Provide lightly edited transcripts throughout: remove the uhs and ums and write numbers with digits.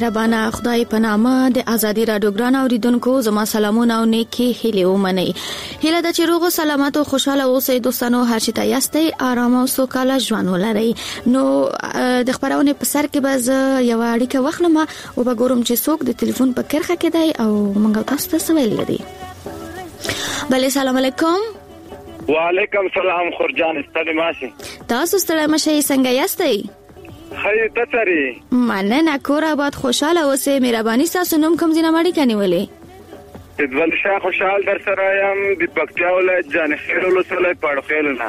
مهربانه خدای په نامه د ازادي رادیو ګران اوریدونکو زما سلامونه او نیکی هیله ومنئ. هیله د چروغ سلامت او خوشاله اوسئ دوستانو، هر چی ته یاستئ آرام او سوکاله ژوند ولرئ. نو د خبرونه په سر کې باز یو اړیکه وخلم او وګورم چې څوک د ټلیفون په کرخه کې دی او موږ تاسو ته سوال لري. بله سلام علیکم. وعلیکم سلام خورجان ستړي ماشي. تاسو ستړي ماشي څنګه یاستئ؟ خیر تاسو مننه کور آباد خوشاله اوسئ. مهرباني تاسو نوم کوم ځای مړی کني ولې؟ دول شاه خوشحال در سره یم د پکتیا ولایت جانخیل ولسوالۍ پړخیل نه.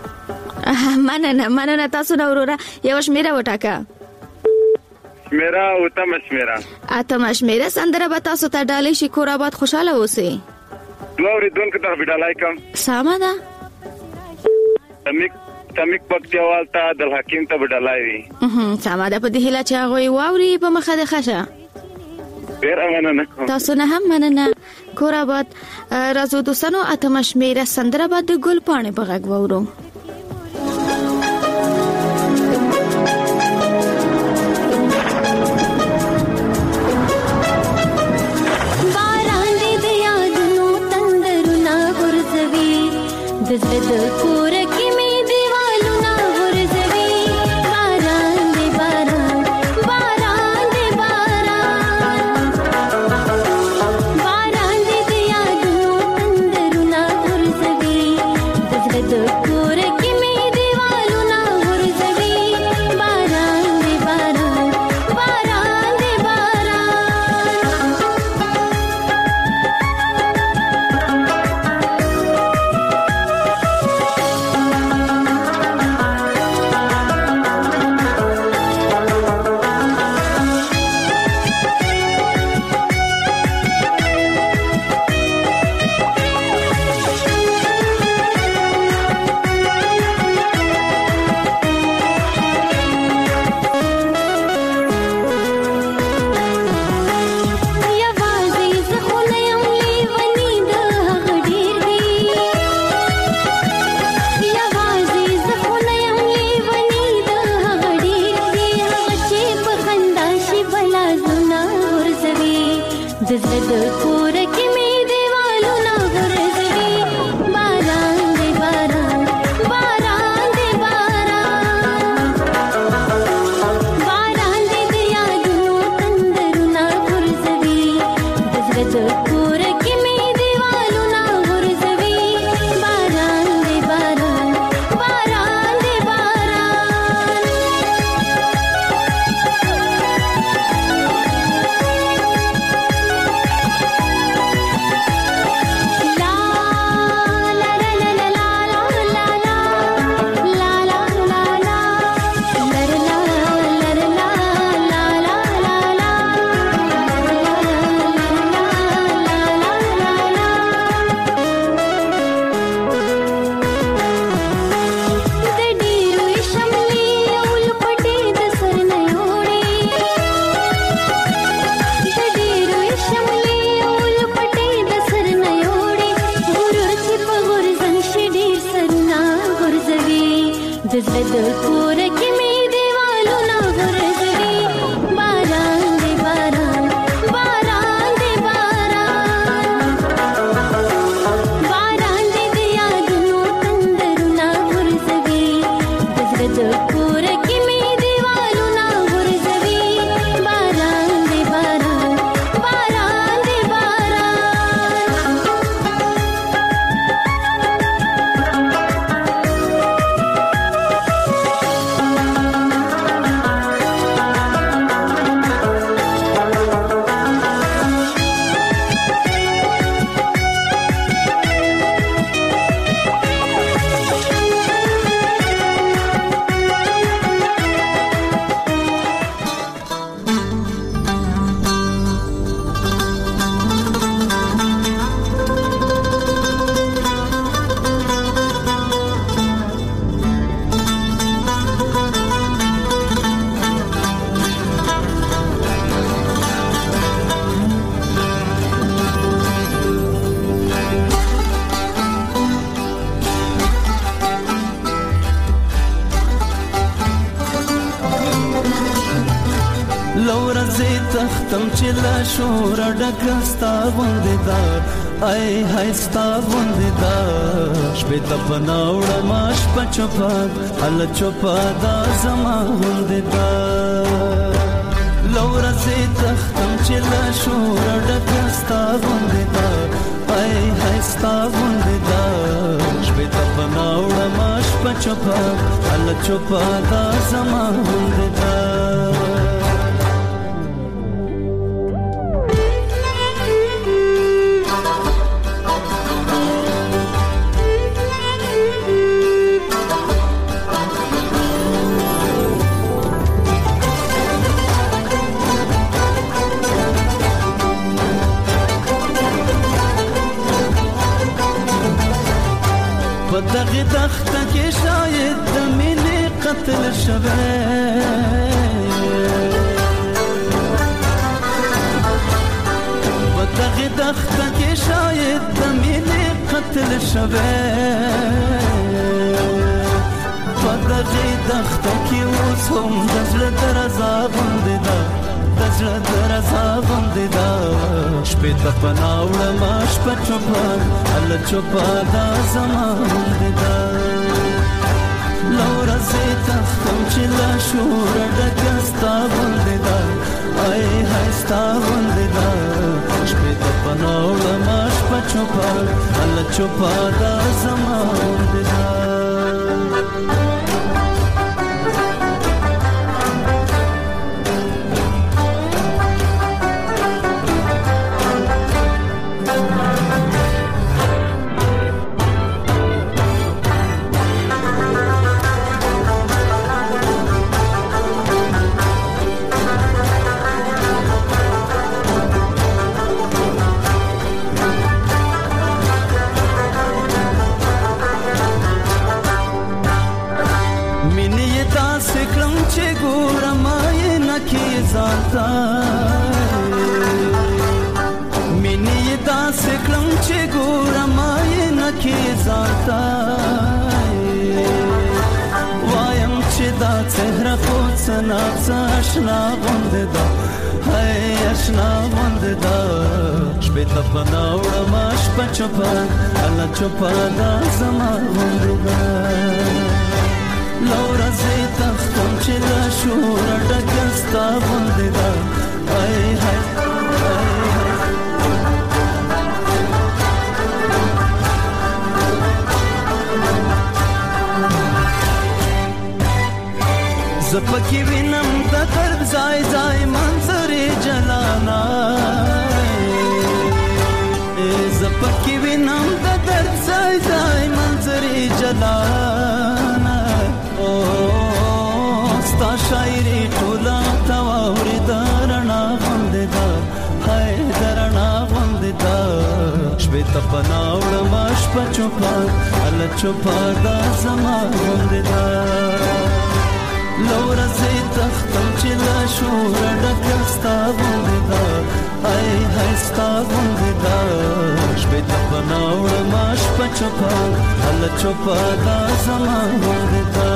مننه تاسو نو وروره یو شمیره وټاکه. شمیره او تم شمیره شمیره سندره به تاسو ته ډالې شي. کور آباد خوشاله اوسئ. دوه ردون کې ته وډالای کوم ساما ده تمیک پکتیوال ته د حکیم ته وډالای وي. ساما ده په دې هله چې هغه واوري په مخه د خشه. ډیر مننه تاسو نه هم مننه. کور آباد راځو دوستانو اتم شمیره سندره به د ګل پاڼې په غږ وورو. د کور کې می دیوالونه ورځوي باران دی باران باران دی باران باران دی د یادونو تندرونه ورځوي د کور کې می دیوالونه ورځوي باران دی باران باران دی تختم چې لا شور ډکستا غوندې دا ای هستا غوندې دا شپې ته پناوړه ماش پچپا ال چوپا دا زما غوندې دا لور زه تختم چې لا شور ډکستا غوندې دا ای هستا غوندې دا شپې ته پناوړه ماش پچپا ال چوپا دا زما غوندې دا دغه دخته کې شاید د مینې قتل شوه دغه دخته کې شاید د مینې قتل شوه دغه دخته کې اوس هم د زړه درزا غوندې ده د زړه درزا غوندې ده شپې ته پناوړه ما شپه چوپه هله چوپه دا زما غوندې ده لوره زه تختم چې لا شوره ډکه ستا غوندې ده ای های ستا غوندې ده شپې ته پناوړه ما شپه چوپه هله چوپه دا زما غوندې ده مینې داسې کړم چې ګورم یې نکې ځانته وایم چې دا څهره خو څه ناڅه اشنا غوندې ده هی اشنا غوندې ده شپې ته پناوړه ما شپه چوپه هله چوپه دا زما غوندې ده لوره زه تختم چې لا شوره ډکه ستا غوندې ده ای های زپکی وینم د درد ځای ځای منظرې جلانا زپکی وینم د درد ځای ځای منظرې جلانا او ستا شاعري ټوله تواورې درنا غوندې ده هی درنا غوندې ده شپې ته پناوړه ما شپه چوپه هله چوپه دا زما غوندې ده لوره زه تختم چې لا شوره ډکه ستا غوندې ده ای های ستا غوندې ده شپې ته پناوړه ما شپه چوپه هله چوپه دا زما غوندې ده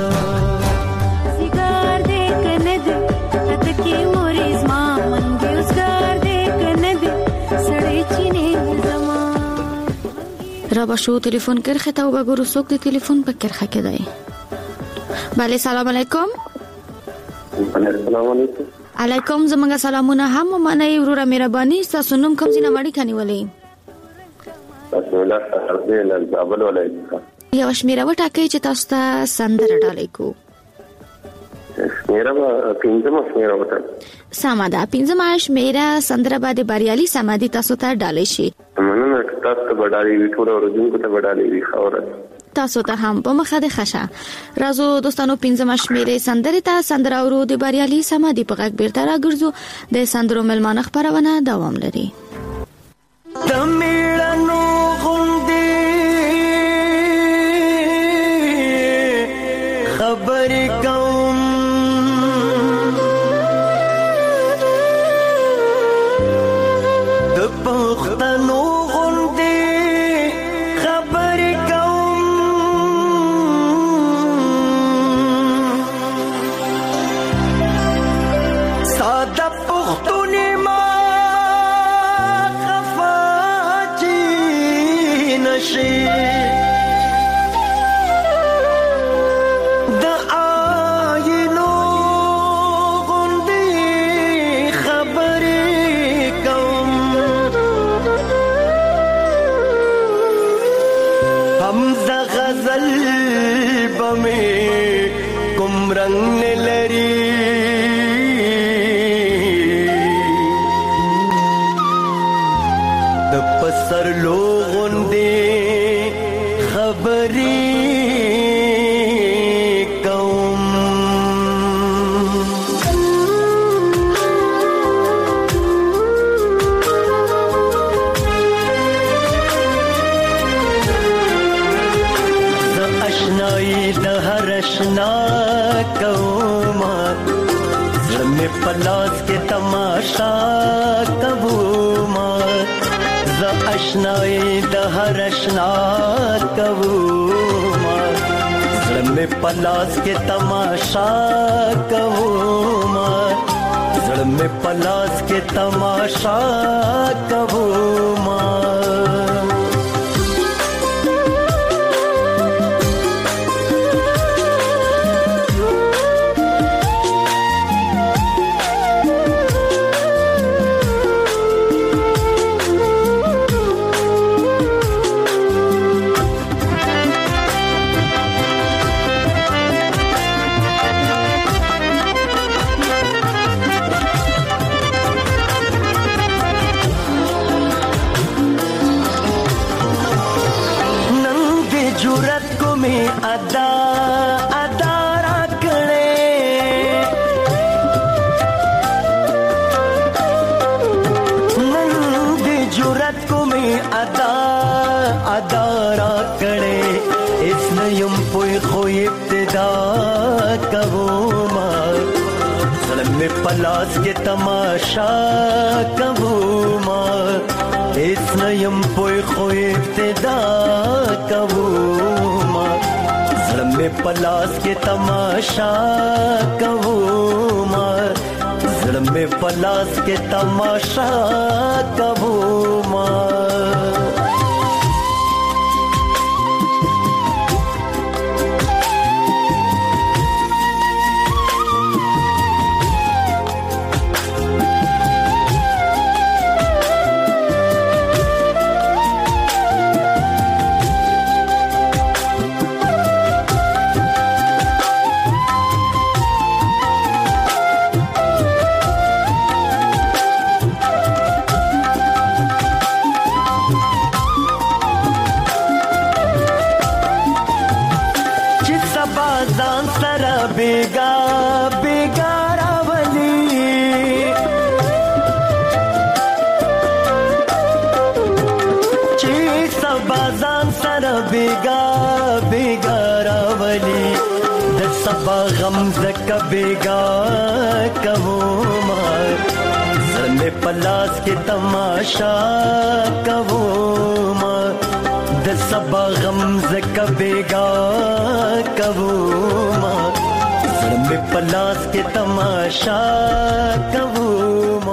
زیګار دې کنه دې تکي مورې زما منګي وسګار دې کنه دې سړې چینه زما را باشو تلفن کرخه تا وګورو څوک د تلفن په کرخه کې دی بله سلام علیکم السلام علیکم علیکم زمونږ سلامونه هم منئ وروره مهرباني ستاسو نوم کوم ځای نه مړی کنيولې بسم الله الرحمن الرحیم یو شمیره وټاکئ چې تاسو ته سندره ډالۍ کو شمیره پنځمه شمیره وټاکئ سمه ده پنځمه شمیره سندره باندې بریالي سمادي تاسو ته ډالۍ شي مننه تاسو ته ډالۍ وی ټول ورځونکو ته ډالۍ وی خوره تاسو ته هم په مخه د خشه رازو دوستانو پنځمه شمیره سندره ته سندره اورو د بریالي سمادي په غږ بیرته راګرځو د سندرو ملمانه خبرونه دوام لري د میړانو غوندې خبرې کوم د پښتنو غوندې خبرې کوم ساده سپرلو غوندې خبرې کوم زه اشنایي د هر اشنا کوم زړه مې په لاس کې تماشا کوم زه اشنایي د هر اشنا کوم زړه مې په لاس کې تماشا کوم زړه مې په لاس کې تماشا کوم ادا ادا را کړې نن دې جرأت کومې ادا ادا را کړې اس نه يم پوي خو ابتدا کوم زړه مې پلاس کې تماشا کوم اس نه يم پوي خو ابتدا کوم زړه مې پلاس کې تماشا کوم زړه مې پلاس کې تماشا کوم بیگا بیگا راولی چی سبازان سر بیگا بیگا راولی د سبا غم زک بیگا کوم زړه مې پلاس کې تماشا کوم د سبا غم زک بیگا کوم زړه مې پلاس کې تماشا کوم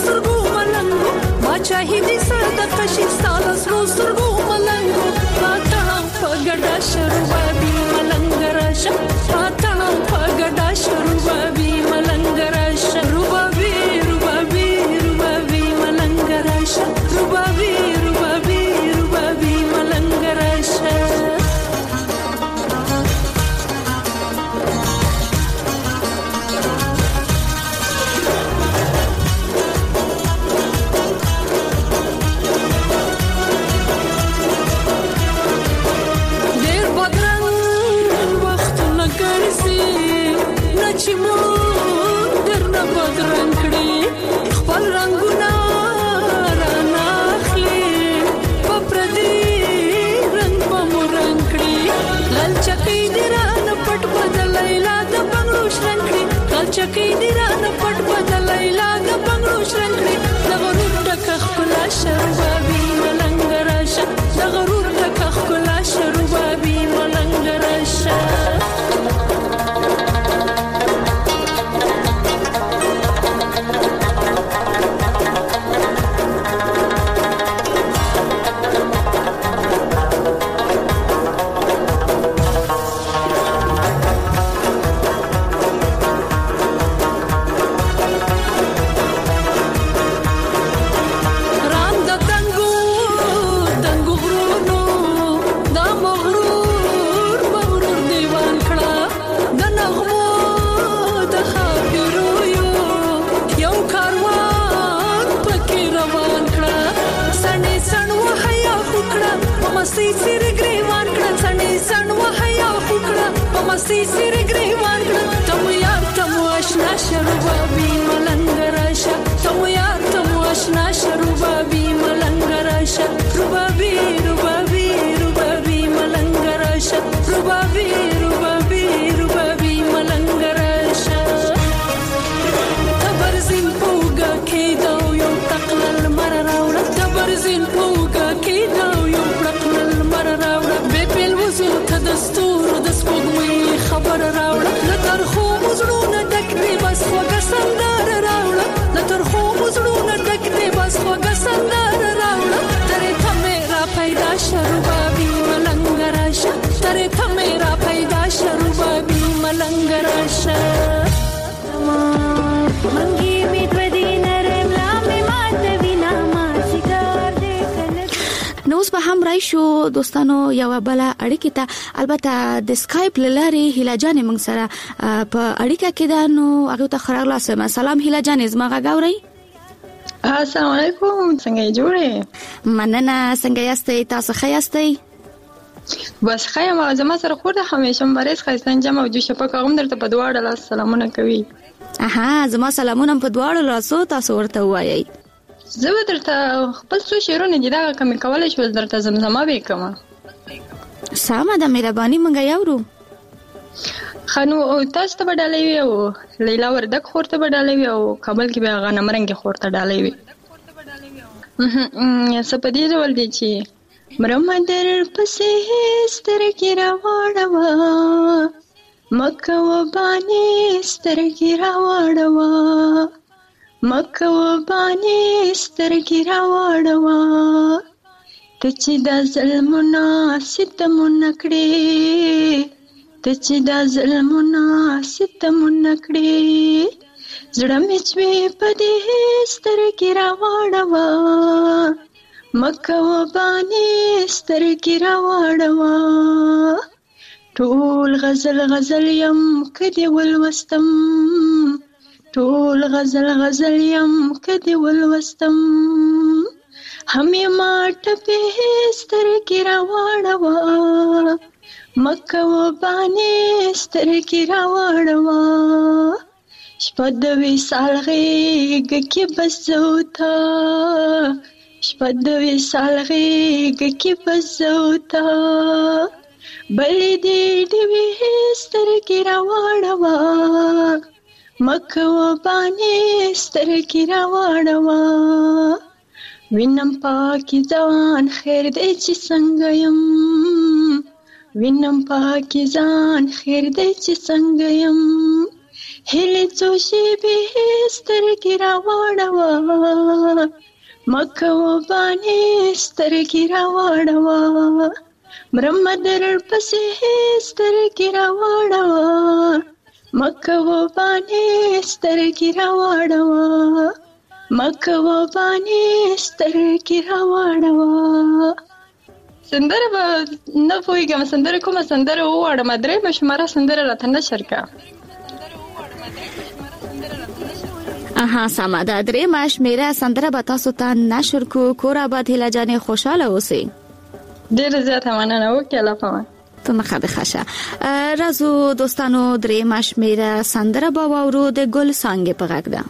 شاهدي صدقه شي ستاسو سترګو ملنګو راشه پاتنه پګډا شروبابي ملنګ راشه روبابي روبابي روبابي ملنګ راشه روبابي روبابي روبابي ملنګ راشه چې مون درنه بدرنګ کړي خپل رنگونه راناخلي په پردي رنگ په مور رنگ کړي لالچکې دې رانه پټ بدلای لا د بنگلو شرنګ کړي لالچکې دې رانه پټ بدلای لا د بنگلو شرنګ کړي د غرور ډک خپلا شروبابي ملنګ راشه د غرور ډک خپلا شروبابي ملنګ راشه مستي سر گریوان کړه سنې سن وحیا وکړه په مستي سر گریوان کړه تم یار تم آشنا شروبابي ملنګ راشه تم یار تم آشنا شروبابي ملنګ راشه روبابي روبابي روبابي ملنګ راشه روبابي روبابي روبابي ملنګ راشه تبرزین پوګه کېدو یو تقلل مر راوړه تبرزین پوګه کېدو یو دستور د سپوږمۍ خبر راوړه لتر خو مزړونه ډک دی بس خوږه سندره راوړه لتر خو مزړونه ډک دی بس خوږه سندره راوړه ترې ته میرا پیدا شروبابي ملنګ راشه ترې ته میرا پیدا شروبابي ملنګ راشه منګي می دوی نرم لا می ماته وینا ما شکار دې کنه نو اوس به هم راشو دوستانو یو بل اړیکه ته البته د سکایپ لاره هیله جان موږ سره په اړیکه کې ده نو هغه ته خراغلا سلام هیله جان زما غاوري السلام علیکم څنګه جوړې مننه څنګه یاستئ تاسو ښه یاستئ بس خیم زما سره خور ده همیشه مبارز خاصن جمع او جو شپه کوم درته په دواړه لاس سلامونه کوي زما سلامونه په دواړه لاسو تاسو ورته وایي زه به درته خپل څو شعرونه دي دا کمی کولای شو درته زمزمه وکم سامه د مهرباني مونږ یاورو خنو تاسو ته بدلې وي او لیلا وردک خورته بدلې وي او کابل کې به غنم رنگ خورته ډالې وي سپدې ډول دي چې مرمدر پسې سترګې راوړوا مکه وبانې سترګې راوړوا مکه وبانې سترګې راوړوا ته چې دا ظلمونه ستمونه کړې ته چې دا ظلمونه ستمونه کړې زړه مې چې په دې سترګې راوړوا مکه وبانې سترګې راوړوا ټول غزل غزل یم کدی ولوستم ټول غزل غزل یم کدی ولوستم همې ماټ په سترګې راوړوا مکه وبانې سترګې راوړوا شپه د وصال غېږ کې بس زوتا شپه د وصال غېږ کې بس زوتا بلې دې ډېوې سترګې راوړوا مکه وبانې سترګې راوړوا وینم پاکي ځان خیر دې چې څنګه یم وینم پاکي ځان خیر دې چې څنګه یم هلې څو شېبې سترګې راوړوا مکه وبانې سترګې راوړوا برمدر پسې سترګې راوړوه مکه و باندې سترګې راوړوه مکه و باندې سترګې راوړوه. سندره به نه پوهېږم سندره کومه سندره وواړم درېیمه شماره سندره راته نشر کړه. سمه ده. درېیمه شمېره سندره به تاسو ته نشر کړو. کور آباد هیله جانې خوشحاله اوسئ. ډېره زیاته مننه وکړئ. الله پامان. تو نخه بخشه. رازو دوستانو درېیمه شمېره سندره به واورو د ګل څانګې په غږ ده.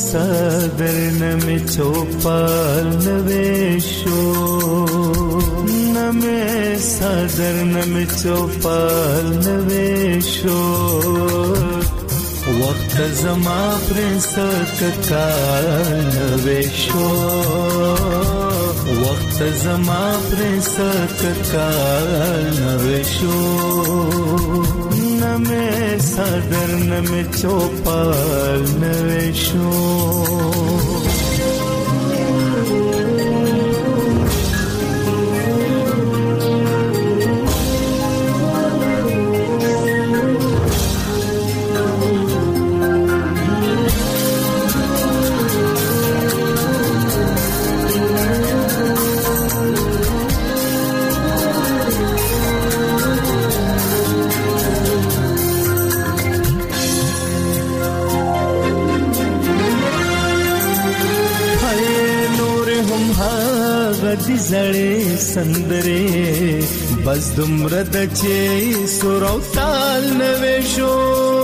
صدر نمی چوپال نوشو نمه صدر نمه چوپال نویشو وقت زما پرنس ککال نویشو وقت زما پرنس ککال نویشو نمه صدر نمه چوپال نویشو دی زړې سندرې بس دومره د چې سور او تال نوې شو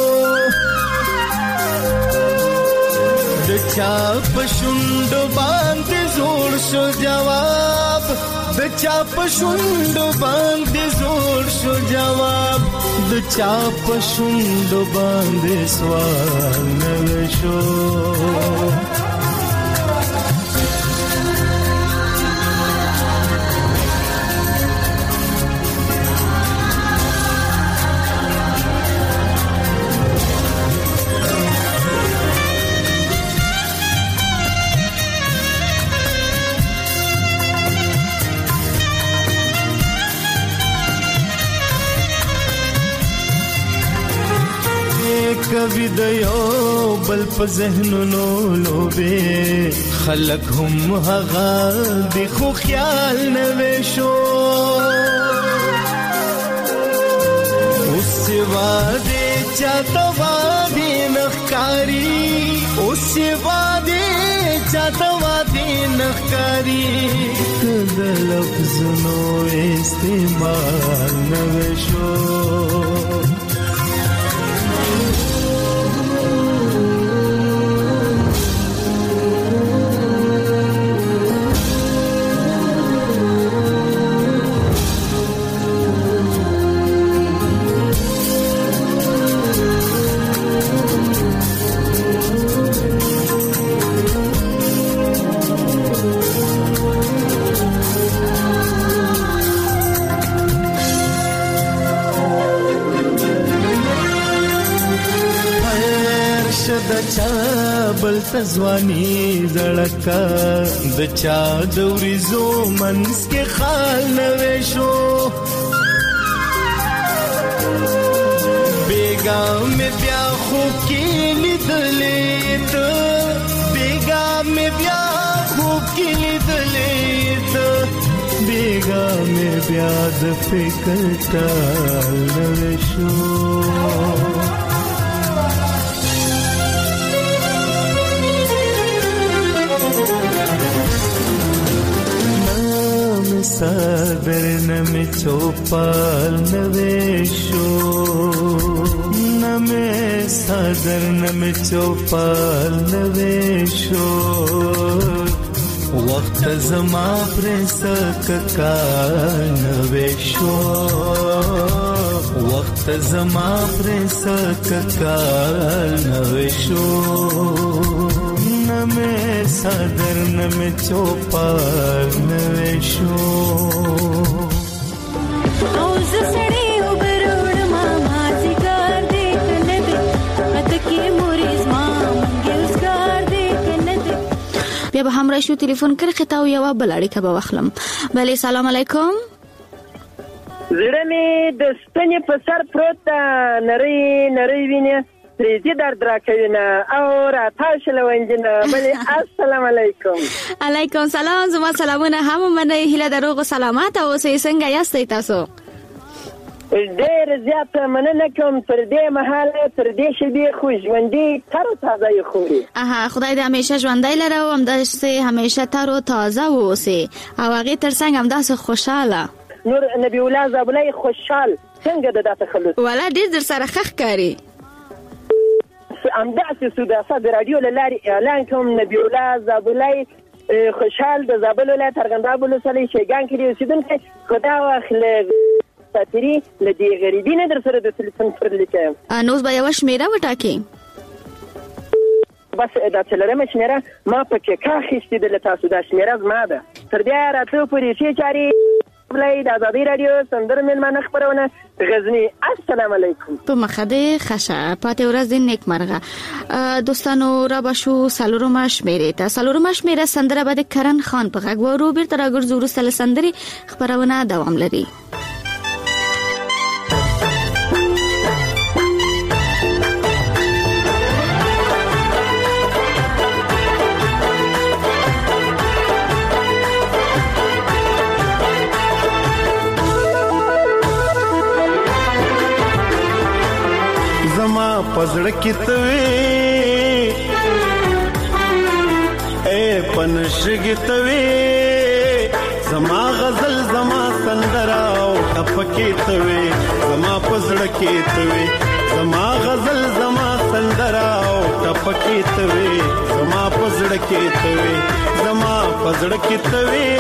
د چا په شونډو باندې زوړ شو جواب د چا په شونډو باندې زوړ شو جواب د چا په شونډو باندې سوال نوې شو کبھی دیو بل په ذهنونو لوبه خلق هم هغه د خو خیال نوې شو اوس واده چاته واده نخکاری اوس واده چاته واده نخکاری کله لفظونو استعمال نوې شو د چا بل تزوانی زړکا د چا د ورزو منس کې خال نوې شو بیگا مې بیا خوب کې لیدلې ته بیگا مې بیا خوب کې لیدلې ته بیگا مې بیا د فکر ټال نوې شو صدر نمی چوپال نویشو نمی صدر نمی چوپال نویشو وقت زما پرنس ککال نویشو وقت زما پرنس ککال نویشو نمه صدر نمه چوپال نویشو اوز سڑی اوبروڑ ماما زیگار دیکھ ندے ادکی موریز مامنگی ازگار دیکھ ندے بیا به هم راشو تلیفون کرخی تاو یوا بلاری که با وخلم بله سلام علیکم زړه مې د ستنې په سر پروت ده نری نری وینې پریزی درد را کوي نه او راتاشله ونجنه بلې السلام علیکم علیکم سلام زما سلامونه هم منئ هیله د روغ او سلامت اوسئ څنګه یاستئ تاسو ډېر زیاته مننه کوم تر دې مهاله تر دې شېبې خو ژوندي تر تازه یې خوري خدای دې همیشه ژوندی لره او همداسې همیشه تر او تازه واوسئ او هغې تر څنګ همداسې خوشحاله نور نبی الله زابلی خوشحال څنګه د دا تخلص والا ډېر در سره ښه ښکاري همداسې سوداسه د راډیو له لارې اعلان کوم نبی الله زابلی خوشحال د زابل ولایت ارغنداب ولسوالۍ شیګان کې اوسېدونکی خدا واخله ساتري له دې غریبۍ نه در سره د تلیفون پر لیکم نو به یو شمیره وټاکې بس دا څلورمه شمیره ما پکې کاخېستې د تاسو دا شمیره زما ده تر بیا راته پورې شي چاري بلای د ازادي رادیو سندر ملمنه خبرونه غزنی السلام علیکم په مخده خشه پاتې ورځ د نیک مرغه دوستانو را بشو سالورما شمیره ته سالورما شمیره سندره بده کرن خان په غږ ورو بیرته راګرځو وروسته سندري خبرونه دوام لري پزړه کې توي اے پنشګ توي زما غزل زما سندرا او ټپکې توي زما پزړه کې توي زما غزل زما سندرا او ټپکې توي زما پزړه کې توي زما پزړه کې توي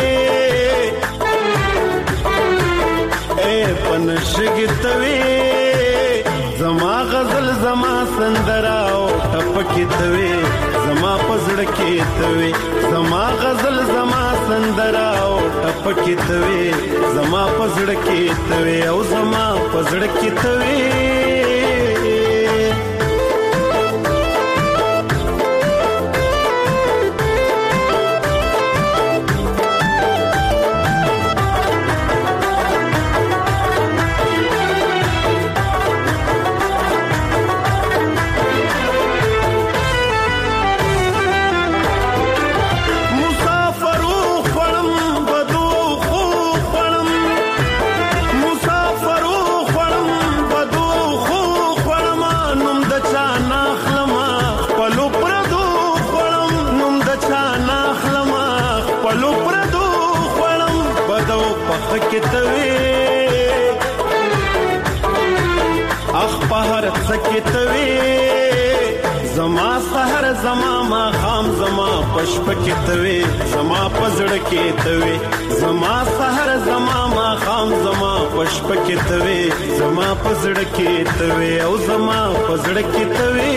اے پنشګ توي زما غزل زما سندرا او ټپکې توي زما پزړه کې توي زما غزل زما سندرا او ټپکې توي زما پزړه کې توي او زما پزړه کې توي زما سحر زما ما خام زما پشپکې توي زما پزړه کې توي زما سحر زما ما خام زما پشپکې توي زما پزړه کې توي او زما پزړه کې توي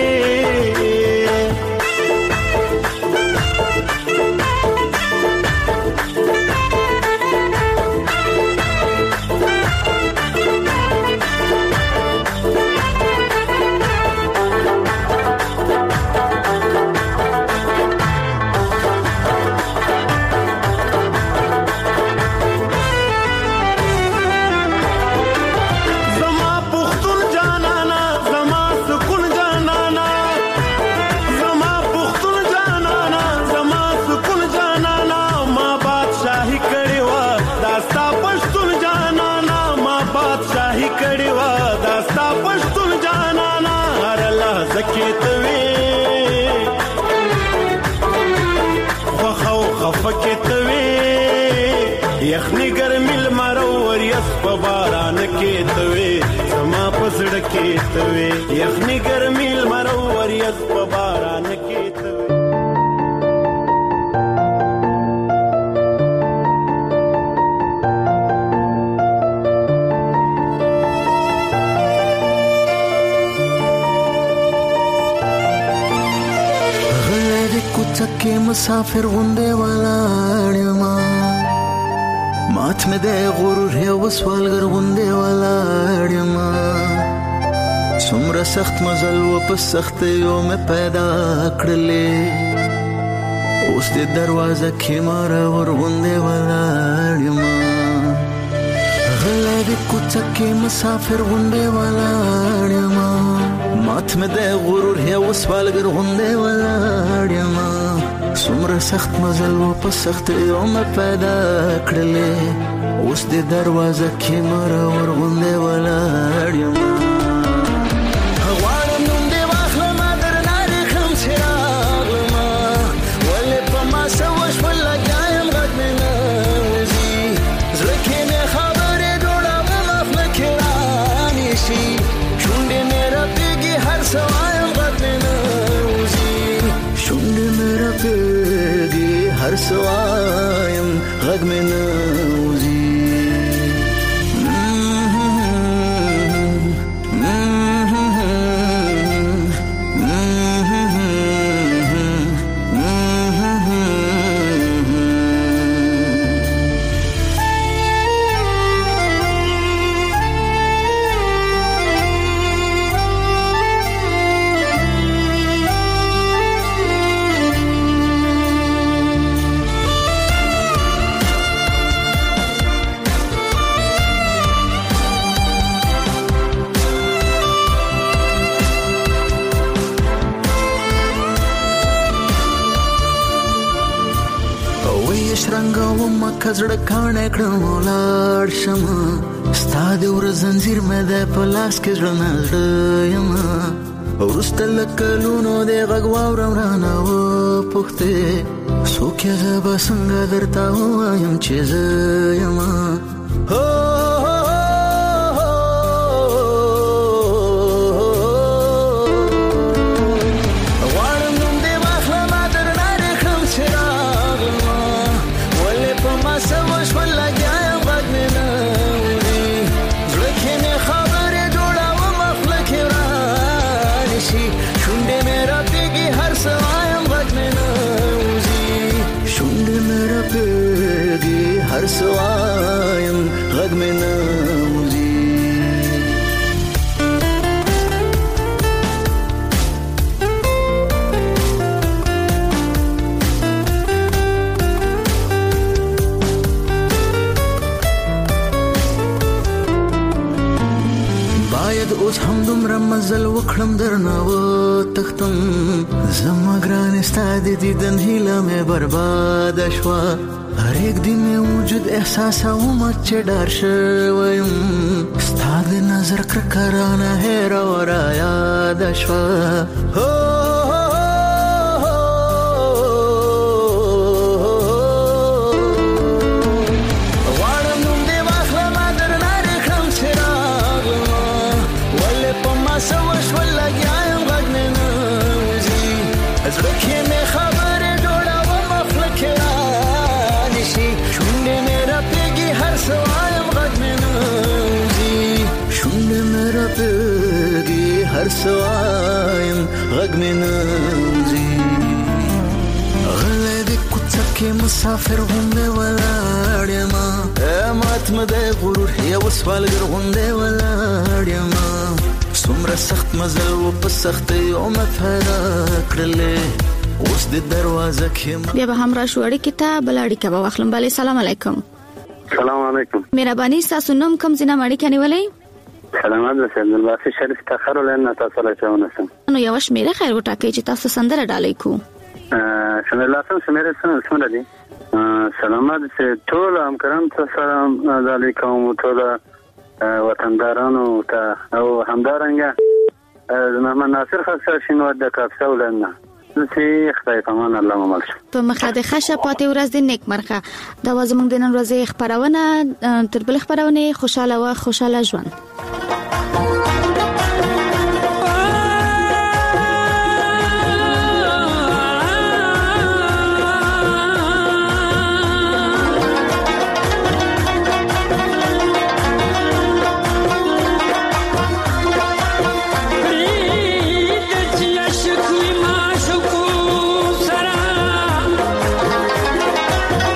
یخنی ګرمي لمرور یس په باران کې توي زما پزړه کې توي یخنی ګرمي لمرور یس په باران کې توي غلې کوڅه کې مسافر غوندې ولاړم مات مې د غرور یو سوالګر غوندې ولاړم څومره سخت مزل و په سختیو مې پیدا کړلې اوس دې دروازه کې مرور غوندې ولاړم غلې د کوڅه کې مسافر غوندې ولاړم مات مې د غرور یو سوالګر غوندې ولاړم څومره سخت مزل و په سختیو مې پیدا کړلې اوس دې دروازه کې مرور غوندې ولاړ یم غواړم نوم دې واخلم درنه رخم چې راغلم ولې په ما څه وشول لګیا یم غږ مې نه وځي زړه کې مې خبرې جوړوم خوله کې رانیسي شونډې مې رپېږي هر څه وایم غږ مې نه وځي شونډې مې رپېږي وایم غږ مې نه وځي کزړه کانه کړم ولاړ شم ستا د ور زنجیر مې د پلاس کې زړه نړ یم ورسته لکلونو د غږ واورم رانه و پخته څوک یې به څنګه درته وایم چې زه یم هر سوایم غږ مې نه وځي باید اوس هم دومره مزل وکړم درنه وتښتم زما ګرانې ستا د دیدن هیله مې برباده شوه هر یک دی می وجود احساسوم چې ډار شویم ستا د نظر کرکرانه هیر و را یاد شوه غواړم نوم دې واخلمه درنه دې کړم چې راغلمه ولې په ما څه وشول لګیا یم غږ مې نه وځي زړه کې مې خبرې جوړوم خوله کې شونډې مې راپېږي هر څه وایم غږ مې نه وځي شونډې مې راپېږي هر څه وایم غږ مې نه وځي غلی د کوڅه کې مسافر غوندې ولاړ یمه مات مې دی غرور یو سوالګر غوندې ولاړ یمه څومره سخت مزل و په سختیو مې پیدا کړلې اوس د دروازه کې بیا به هم راشو اړیکې ته بل اړیکه به واخلم. بله سلام علیکم. سلام علیکم. مهرباني ستاسو نوم کوم ځای نه اړیکه نیولې؟ سلامات اوسئ. عبدالباسط شریف تخر ولایت تاسو له چاونسم. نو یو شمیره خیر وټاکئ چې تاسو سندره ډالۍ کو. سندره شمیره څنګه دي؟ سلامات اوسئ ټول همکاران ته سلام ډالۍ کوم ټول وطندارانو ته او همدارنګه محمد ناصر خاصه شنو د کاپسا ولنه چې خدای پامان الله ممل شي په مخه د خشه پاتې ورځ د نیک مرخه دا وزمونږ د نن ورځې خبرونه تر بل خبرونه خوشاله او خوشاله ژوند.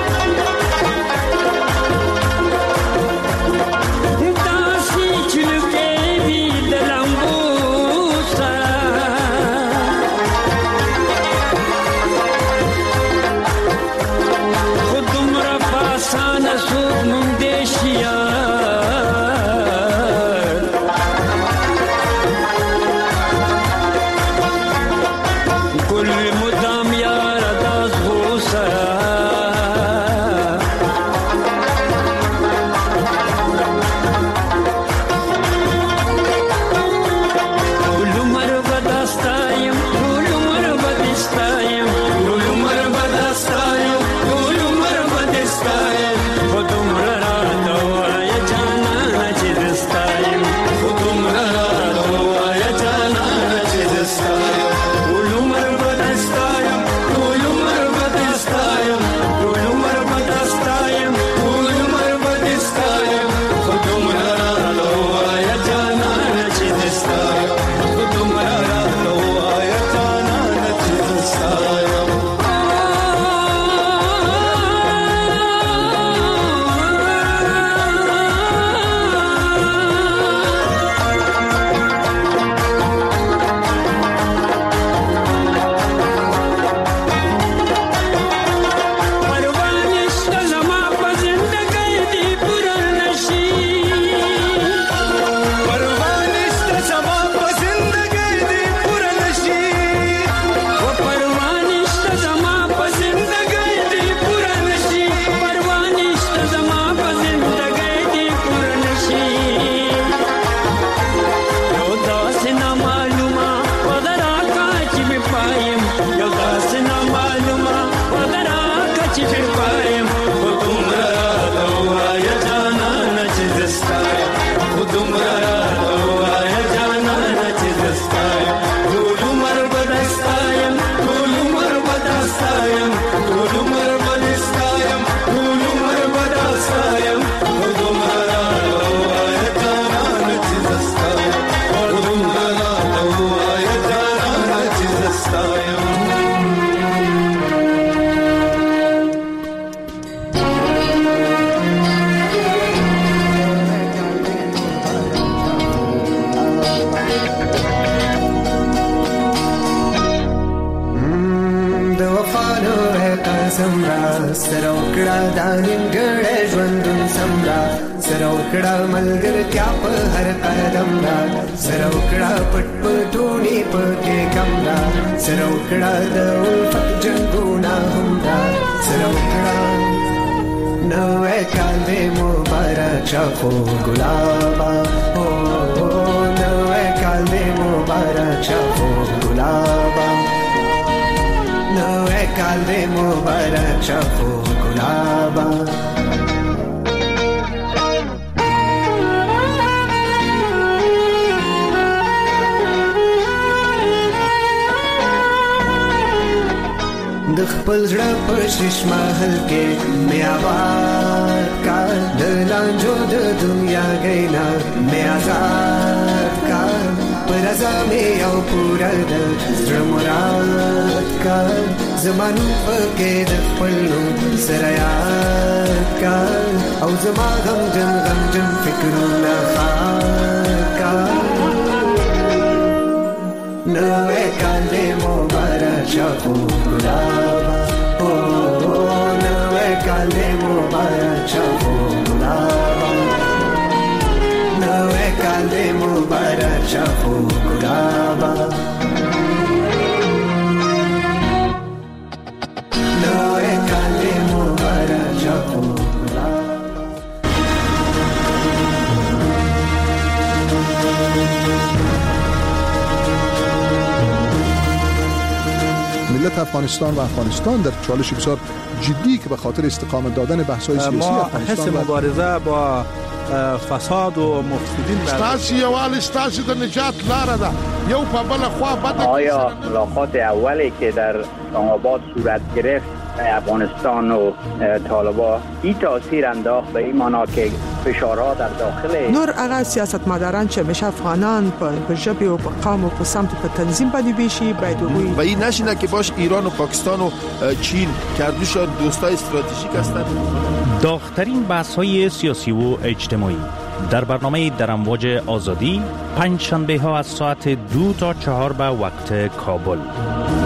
Tu سره وکړه دا نیمګړی ژوندون سمرا سره وکړه ملګرتیا په هر قدم را سره وکړه پټ پټونی پکې کم را سره وکړه د الفت جنګونه هم را سره وکړه نوې کال دې مبارک شه خو ګلابا نوې کال دې مبارک شه خو ګلابا نوې کال دې مبارک شه خو ګلابا د خپل زړه په شیش محل کې مې آباد کا د لانجو د دنیا غینا مې آزاد کا پر ازمه او پورا د زړه مراد کا زمانو پکې د خپل سره یاد کا او زما غم جن فکرونه کا نوې کال دې مبارک شه خو ګلابا نوې کال دې مبارک شه خو ګلابا نوې کال دې مبارک شه خو ګلابا نوې کال دې مبارک شه خو ملت افغانستان و افغانستان در چالش بسیار جدی که به خاطر استقامت دادن بحث‌های سیاسی افغانستان حس مبارزه با فساد و مفسدین ستاسي یوال ستاسي د نجات لار ده یو په بل خوا بد. آیا ملاقات اولی که در اسلام آباد صورت گرفت افغانستان و طالبان این تاثیر انداخت به این معنا که فشارها در داخل نور هغه سیاستمداران چې مشه افغانان په ژبه او په قوم او په سمت په تنظیم باندې بشي باید وي و این نشینه که باش ایران و پاکستان و چین کردوشان دوستای استراتژیک هستند. داغ‌ترین بحث‌های سیاسی و اجتماعی در برنامه در امواج آزادی پنج شنبه ها از ساعت 2 تا 4 به وقت کابل.